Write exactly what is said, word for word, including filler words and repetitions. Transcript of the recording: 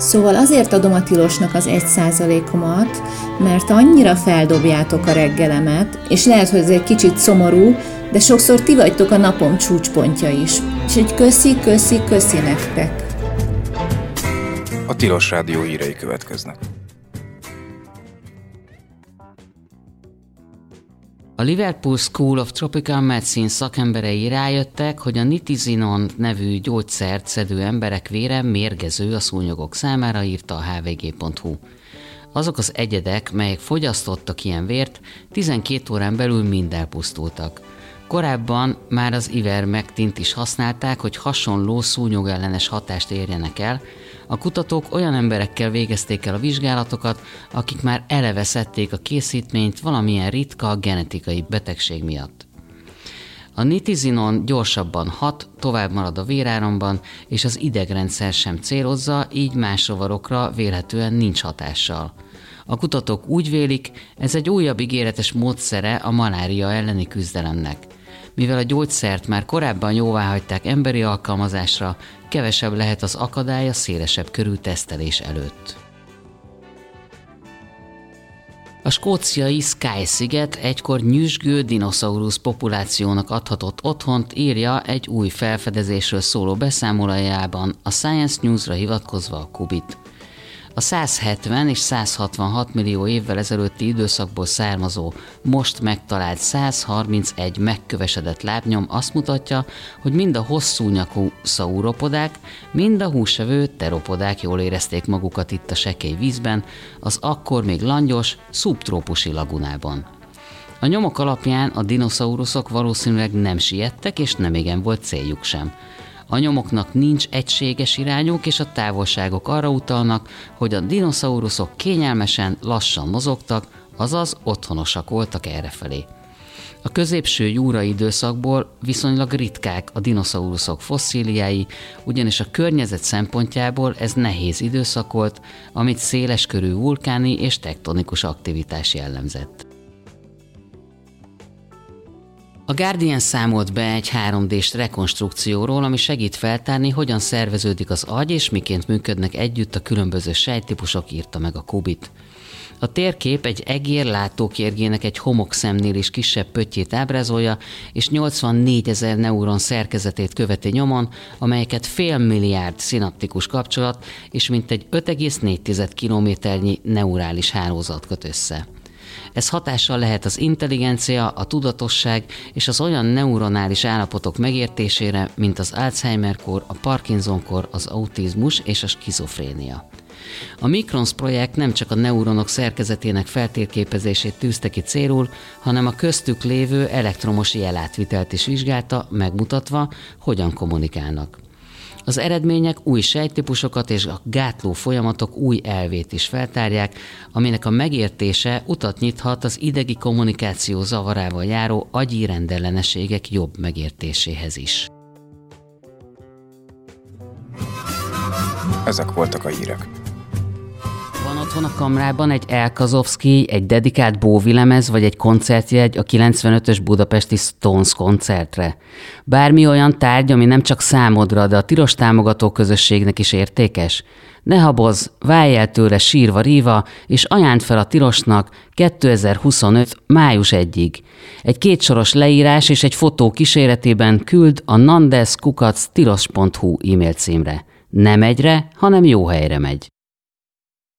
Szóval azért adom a tilosnak az egy százalékomat, mert annyira feldobjátok a reggelemet, és lehet, hogy ez egy kicsit szomorú, de sokszor ti vagytok a napom csúcspontja is. És egy köszi, köszi, köszi nektek. A Tilos Rádió hírei következnek. A Liverpool School of Tropical Medicine szakemberei rájöttek, hogy a nitizinon nevű gyógyszert szedő emberek vére mérgező a szúnyogok számára, írta a há vé gé pont hú. Azok az egyedek, melyek fogyasztottak ilyen vért, tizenkét órán belül mind elpusztultak. Korábban már az ivermektint is használták, hogy hasonló szúnyogellenes hatást érjenek el. A kutatók olyan emberekkel végezték el a vizsgálatokat, akik már eleve szedték a készítményt valamilyen ritka genetikai betegség miatt. A nitizinon gyorsabban hat, tovább marad a véráramban, és az idegrendszer sem célozza, így más rovarokra vélhetően nincs hatással. A kutatók úgy vélik, ez egy újabb ígéretes módszere a malária elleni küzdelemnek. Mivel a gyógyszert már korábban jóváhagyták emberi alkalmazásra, kevesebb lehet az akadály a szélesebb körű tesztelés előtt. A skóciai Skye-sziget egykor nyüzsgő dinoszaurusz populációnak adhatott otthont, írja egy új felfedezésről szóló beszámolójában a Science News-ra hivatkozva a Kubit. A száz hetven és száz hatvanhat millió évvel ezelőtti időszakból származó, most megtalált száz harmincegy megkövesedett lábnyom azt mutatja, hogy mind a hosszúnyakú szauropodák, mind a húsevő teropodák jól érezték magukat itt a sekély vízben, az akkor még langyos, szubtrópusi lagunában. A nyomok alapján a dinoszauruszok valószínűleg nem siettek, és nemigen volt céljuk sem. A nyomoknak nincs egységes irányuk, és a távolságok arra utalnak, hogy a dinoszauruszok kényelmesen, lassan mozogtak, azaz otthonosak voltak errefelé. A középső júra időszakból viszonylag ritkák a dinoszauruszok fosszíliái, ugyanis a környezet szempontjából ez nehéz időszak volt, amit széleskörű vulkáni és tektonikus aktivitás jellemzett. A Guardian számolt be egy három dés rekonstrukcióról, ami segít feltárni, hogyan szerveződik az agy és miként működnek együtt a különböző sejttípusok, írta meg a Kubit. A térkép egy egér látókérgének egy homokszemnél is kisebb pöttyét ábrázolja, és nyolcvannégyezer neuron szerkezetét követi nyomon, amelyeket fél milliárd szinaptikus kapcsolat és mintegy öt egész négy kilométernyi neurális hálózat köt össze. Ez hatással lehet az intelligencia, a tudatosság és az olyan neuronális állapotok megértésére, mint az Alzheimer-kór, a Parkinson-kór, az autizmus és a skizofrénia. A Microns projekt nem csak a neuronok szerkezetének feltérképezését tűzte ki célul, hanem a köztük lévő elektromos jelátvitelt is vizsgálta, megmutatva, hogyan kommunikálnak. Az eredmények új sejttípusokat és a gátló folyamatok új elvét is feltárják, aminek a megértése utat nyithat az idegi kommunikáció zavarával járó agyi rendellenességek jobb megértéséhez is. Ezek voltak a hírek. Van otthon a kamrában egy Elkazovszky, egy dedikált Bowie lemez, vagy egy koncertjegy a kilencvenötös budapesti Stones koncertre? Bármi olyan tárgy, ami nem csak számodra, de a tilos támogató közösségnek is értékes? Ne habozz, válj el tőle sírva-ríva, és ajánd fel a tilosnak kétezer-huszonöt. május elsejéig. Egy kétsoros leírás és egy fotó kíséretében küld a nandes kukac tilos pont hu e-mail címre. Nem egyre, hanem jó helyre megy.